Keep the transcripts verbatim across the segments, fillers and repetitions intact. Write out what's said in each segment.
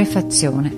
Prefazione.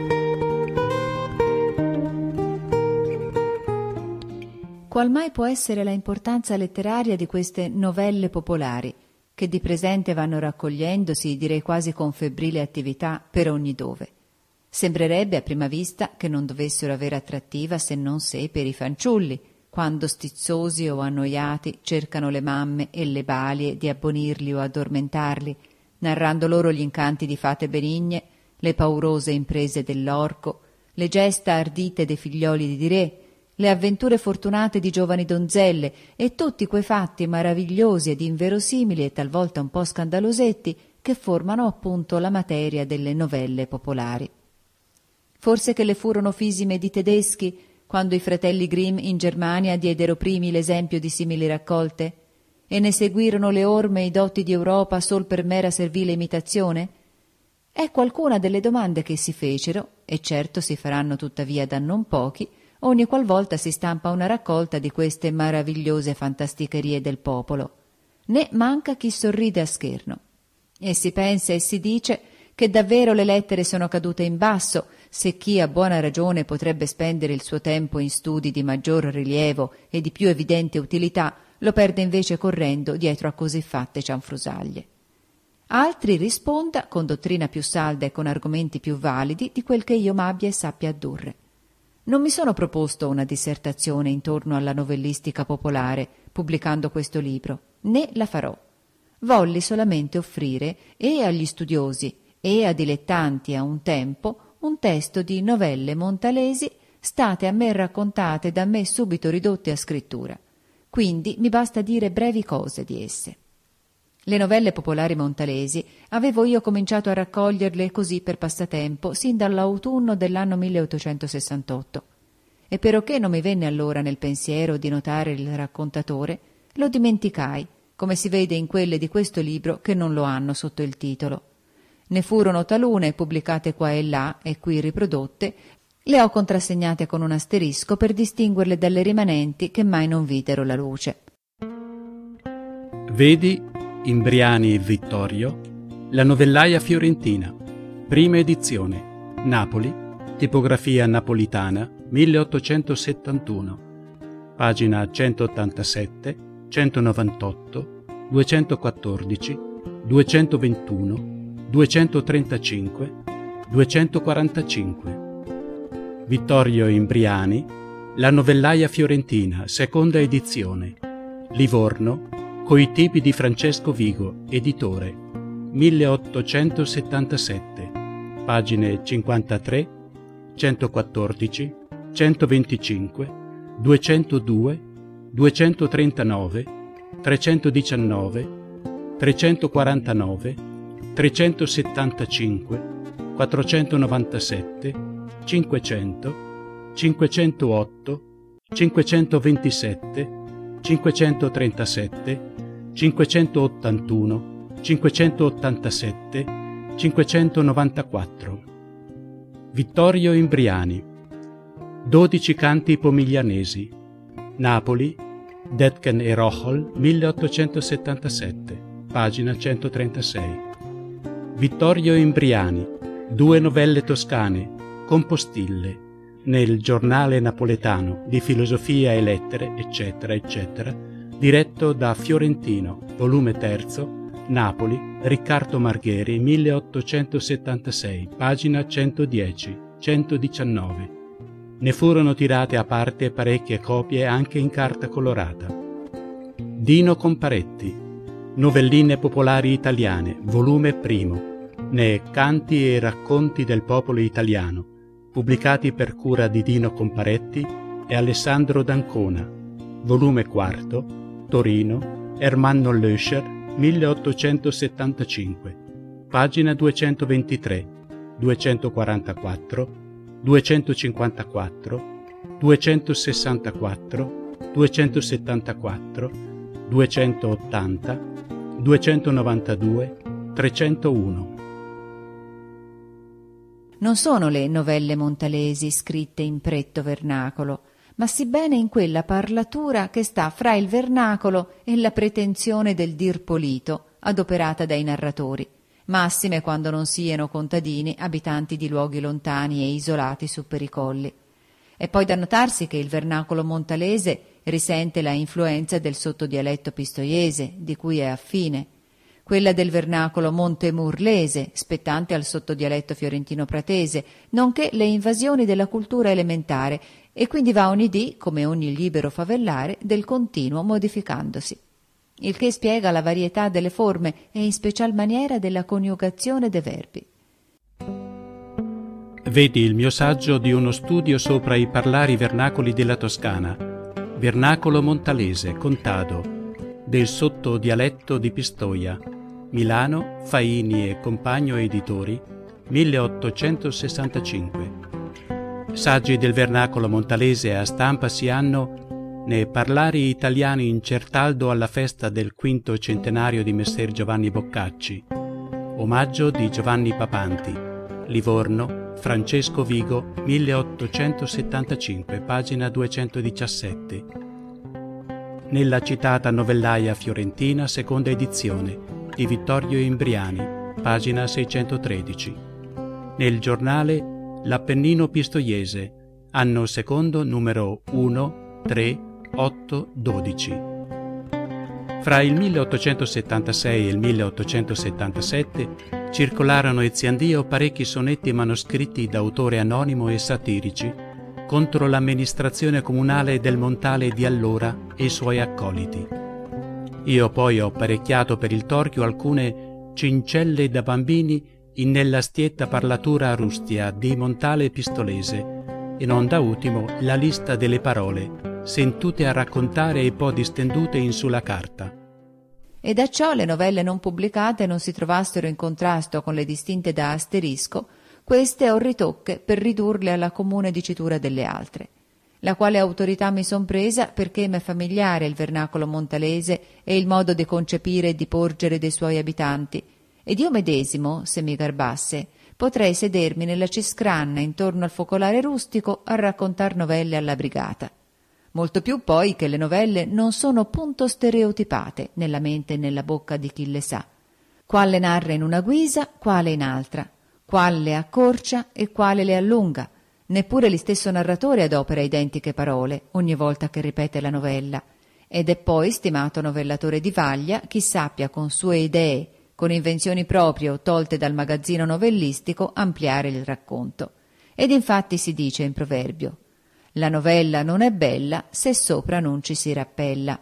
Qual mai può essere la importanza letteraria di queste novelle popolari, che di presente vanno raccogliendosi, direi quasi con febbrile attività, per ogni dove? Sembrerebbe a prima vista che non dovessero avere attrattiva se non sé per i fanciulli, quando stizzosi o annoiati cercano le mamme e le balie di abbonirli o addormentarli, narrando loro gli incanti di fate benigne, le paurose imprese dell'orco, le gesta ardite dei figlioli di re, le avventure fortunate di giovani donzelle e tutti quei fatti maravigliosi ed inverosimili e talvolta un po' scandalosetti che formano appunto la materia delle novelle popolari. Forse che le furono fisime di tedeschi quando i fratelli Grimm in Germania diedero primi l'esempio di simili raccolte? E ne seguirono le orme e i dotti di Europa sol per mera servile imitazione? È qualcuna delle domande che si fecero, e certo si faranno tuttavia da non pochi, ogni qualvolta si stampa una raccolta di queste maravigliose fantasticherie del popolo. Né manca chi sorride a scherno. E si pensa e si dice che davvero le lettere sono cadute in basso, se chi a buona ragione potrebbe spendere il suo tempo in studi di maggior rilievo e di più evidente utilità, lo perde invece correndo dietro a così fatte cianfrusaglie. Altri risponda con dottrina più salda e con argomenti più validi di quel che io m'abbia e sappia addurre. Non mi sono proposto una dissertazione intorno alla novellistica popolare, pubblicando questo libro, né la farò. Volli solamente offrire e agli studiosi e a dilettanti a un tempo un testo di novelle montalesi state a me raccontate da me subito ridotte a scrittura. Quindi mi basta dire brevi cose di esse. Le novelle popolari montalesi avevo io cominciato a raccoglierle così per passatempo sin dall'autunno dell'anno milleottocentosessantotto e peroché non mi venne allora nel pensiero di notare il raccontatore, lo dimenticai, come si vede in quelle di questo libro che non lo hanno sotto il titolo. Ne furono talune pubblicate qua e là e qui riprodotte, le ho contrassegnate con un asterisco per distinguerle dalle rimanenti che mai non videro la luce. Vedi Imbriani e Vittorio, La novellaia fiorentina, prima edizione, Napoli, tipografia napolitana, milleottocentosettantuno, pagina centottantasette, centonovantotto, duecentoquattordici, duecentoventuno, duecentotrentacinque, duecentoquarantacinque. Vittorio Imbriani, La novellaia fiorentina, seconda edizione, Livorno, coi tipi di Francesco Vigo, editore, milleottocentosettantasette, pagine cinquantatré, centoquattordici, centoventicinque, duecentodue, duecentotrentanove, trecentodiciannove, trecentoquarantanove, trecentosettantacinque, quattrocentonovantasette, cinquecento, cinquecentootto, cinquecentoventisette, cinquecentotrentasette, cinquecentoottantuno, cinquecentoottantasette, cinquecentonovantaquattro. Vittorio Imbriani, dodici canti pomiglianesi, Napoli, Detken e Rochol, milleottocentosettantasette, pagina centotrentasei. Vittorio Imbriani, due novelle toscane, compostille, nel Giornale Napoletano di Filosofia e Lettere, eccetera, eccetera, diretto da Fiorentino, volume terzo, Napoli, Riccardo Margheri, milleottocentosettantasei, pagina centodieci, centodiciannove. Ne furono tirate a parte parecchie copie anche in carta colorata. Dino Comparetti, Novelline popolari italiane, volume primo, ne Canti e racconti del popolo italiano, pubblicati per cura di Dino Comparetti e Alessandro D'Ancona, volume quarto, Torino, Ermanno Löscher, milleottocentosettantacinque, pagina duecentoventitré, duecentoquarantaquattro, duecentocinquantaquattro, duecentosessantaquattro, duecentosettantaquattro, duecentottanta, duecentonovantadue, trecentouno. Non sono le novelle montalesi scritte in pretto vernacolo, ma sì bene in quella parlatura che sta fra il vernacolo e la pretensione del dir polito, adoperata dai narratori, massime quando non siano contadini, abitanti di luoghi lontani e isolati su per i colli. È poi da notarsi che il vernacolo montalese risente la influenza del sottodialetto pistoiese, di cui è affine, quella del vernacolo montemurlese, spettante al sottodialetto fiorentino-pratese, nonché le invasioni della cultura elementare, e quindi va ogni dì, come ogni libero favellare, del continuo modificandosi. Il che spiega la varietà delle forme e in special maniera della coniugazione dei verbi. Vedi il mio saggio di uno studio sopra i parlari vernacoli della Toscana, vernacolo montalese, contado, del sottodialetto di Pistoia, Milano, Faini e Compagno Editori, milleottocentosessantacinque. Saggi del vernacolo montalese a stampa si hanno nei Parlari italiani in Certaldo alla festa del quinto centenario di Messer Giovanni Boccacci, omaggio di Giovanni Papanti, Livorno, Francesco Vigo, milleottocentosettantacinque, pagina duecentodiciassette. Nella citata novellaia fiorentina, seconda edizione, di Vittorio Imbriani, pagina seicentotredici. Nel giornale L'Appennino Pistoiese, anno secondo, numero uno, tre, otto, dodici. Fra il milleottocentosettantasei e il milleottocentosettantasette circolarono eziandio parecchi sonetti manoscritti d'autore anonimo e satirici contro l'amministrazione comunale del Montale di allora e i suoi accoliti. Io poi ho parecchiato per il torchio alcune cincelle da bambini in nella stietta parlatura rustia di Montale Pistolese e non da ultimo la lista delle parole sentute a raccontare e poi distendute in sulla carta. E da ciò le novelle non pubblicate non si trovassero in contrasto con le distinte da asterisco, queste ho ritocche per ridurle alla comune dicitura delle altre, la quale autorità mi son presa perché m'è familiare il vernacolo montalese e il modo di concepire e di porgere dei suoi abitanti, ed io medesimo, se mi garbasse, potrei sedermi nella ciscranna intorno al focolare rustico a raccontar novelle alla brigata. Molto più poi che le novelle non sono punto stereotipate nella mente e nella bocca di chi le sa. Quale narra in una guisa, quale in altra, quale le accorcia e quale le allunga. Neppure lo stesso narratore adopera identiche parole ogni volta che ripete la novella. Ed è poi stimato novellatore di vaglia chi sappia con sue idee, con invenzioni proprie o tolte dal magazzino novellistico, ampliare il racconto. Ed infatti si dice in proverbio: la novella non è bella se sopra non ci si rappella.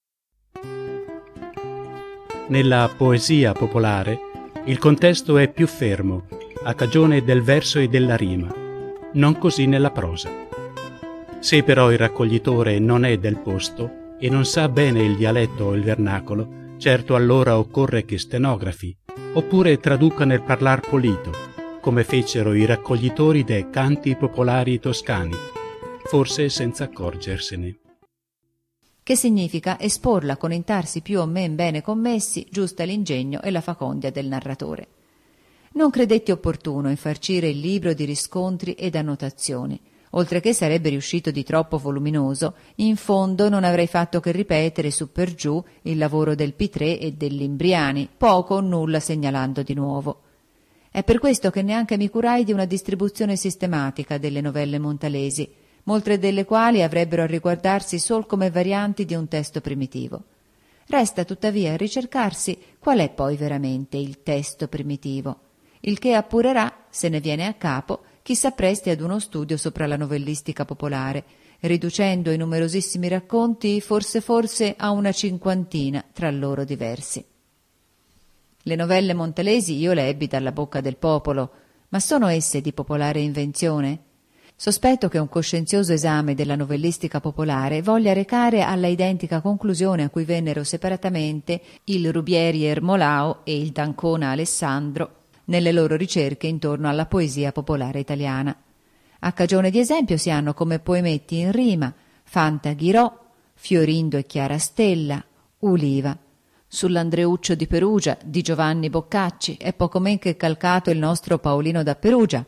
Nella poesia popolare il contesto è più fermo, a cagione del verso e della rima, non così nella prosa. Se però il raccoglitore non è del posto e non sa bene il dialetto o il vernacolo, certo allora occorre che stenografi, oppure traduca nel parlar polito, come fecero i raccoglitori dei canti popolari toscani, forse senza accorgersene. Che significa esporla con intarsi più o men bene commessi, giusta l'ingegno e la facondia del narratore. Non credetti opportuno infarcire il libro di riscontri ed annotazioni, oltre che sarebbe riuscito di troppo voluminoso, in fondo non avrei fatto che ripetere su per giù il lavoro del Pitrè e dell'Imbriani, poco o nulla segnalando di nuovo. È per questo che neanche mi curai di una distribuzione sistematica delle novelle montalesi, molte delle quali avrebbero a riguardarsi sol come varianti di un testo primitivo. Resta tuttavia a ricercarsi qual è poi veramente il testo primitivo, il che appurerà, se ne viene a capo, chi s'appresti ad uno studio sopra la novellistica popolare, riducendo i numerosissimi racconti forse forse a una cinquantina tra loro diversi. Le novelle montalesi io le ebbi dalla bocca del popolo, ma sono esse di popolare invenzione? Sospetto che un coscienzioso esame della novellistica popolare voglia recare alla identica conclusione a cui vennero separatamente il Rubieri Ermolao e il d'Ancona Alessandro nelle loro ricerche intorno alla poesia popolare italiana. A cagione di esempio si hanno come poemetti in rima Fanta Ghirò, Fiorindo e Chiara Stella, Uliva. Sull'Andreuccio di Perugia di Giovanni Boccacci è poco men che calcato il nostro Paolino da Perugia.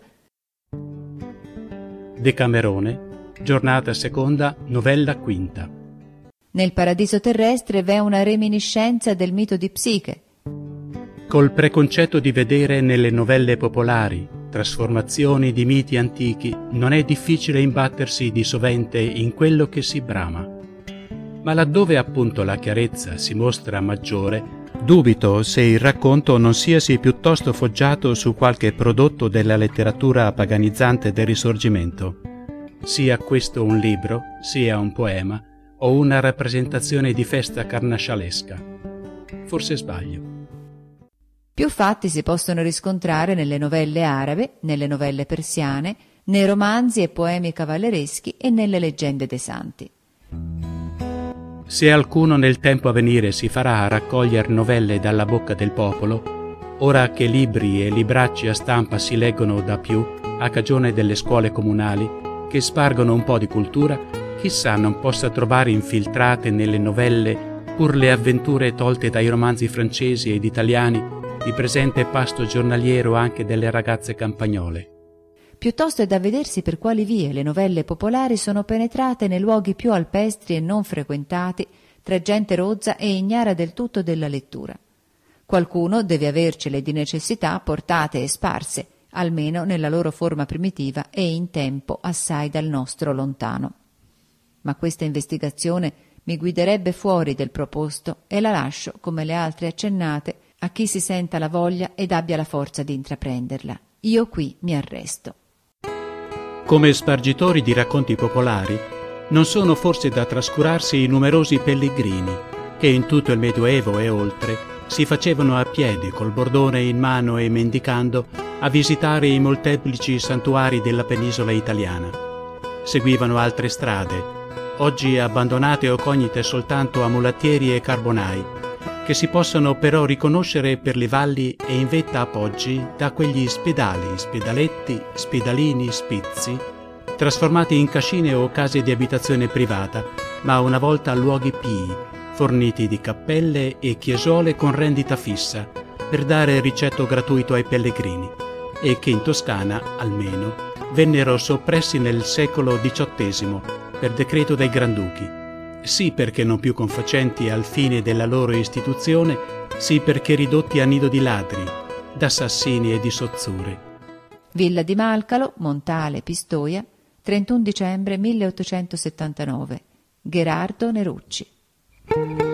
Decamerone, giornata seconda, novella quinta. Nel Paradiso terrestre v'è una reminiscenza del mito di Psiche. Col preconcetto di vedere nelle novelle popolari trasformazioni di miti antichi, non è difficile imbattersi di sovente in quello che si brama. Ma laddove appunto la chiarezza si mostra maggiore, dubito se il racconto non siasi piuttosto foggiato su qualche prodotto della letteratura paganizzante del Risorgimento, sia questo un libro, sia un poema o una rappresentazione di festa carnascialesca. Forse sbaglio. Più fatti si possono riscontrare nelle novelle arabe, nelle novelle persiane, nei romanzi e poemi cavallereschi e nelle leggende dei santi. Se alcuno nel tempo a venire si farà a raccogliere novelle dalla bocca del popolo, ora che libri e libracci a stampa si leggono da più a cagione delle scuole comunali che spargono un po' di cultura, chissà non possa trovare infiltrate nelle novelle pur le avventure tolte dai romanzi francesi ed italiani di presente pasto giornaliero anche delle ragazze campagnole. Piuttosto è da vedersi per quali vie le novelle popolari sono penetrate nei luoghi più alpestri e non frequentati, tra gente rozza e ignara del tutto della lettura. Qualcuno deve avercele di necessità portate e sparse, almeno nella loro forma primitiva e in tempo assai dal nostro lontano. Ma questa investigazione mi guiderebbe fuori del proposto e la lascio, come le altre accennate, a chi si senta la voglia ed abbia la forza di intraprenderla. Io qui mi arresto. Come spargitori di racconti popolari, non sono forse da trascurarsi i numerosi pellegrini che in tutto il Medioevo e oltre si facevano a piedi col bordone in mano e mendicando a visitare i molteplici santuari della penisola italiana. Seguivano altre strade, oggi abbandonate o cognite soltanto a mulattieri e carbonai, che si possono però riconoscere per le valli e in vetta a poggi da quegli spedali, spedaletti, spedalini, spizzi, trasformati in cascine o case di abitazione privata, ma una volta luoghi pii, forniti di cappelle e chiesole con rendita fissa, per dare ricetto gratuito ai pellegrini, e che in Toscana, almeno, vennero soppressi nel secolo diciottesimo per decreto dei Granduchi. Sì perché non più confacenti al fine della loro istituzione, sì perché ridotti a nido di ladri, d'assassini e di sozzure. Villa di Malcalo, Montale, Pistoia, trentuno dicembre milleottocentosettantanove. Gherardo Nerucci.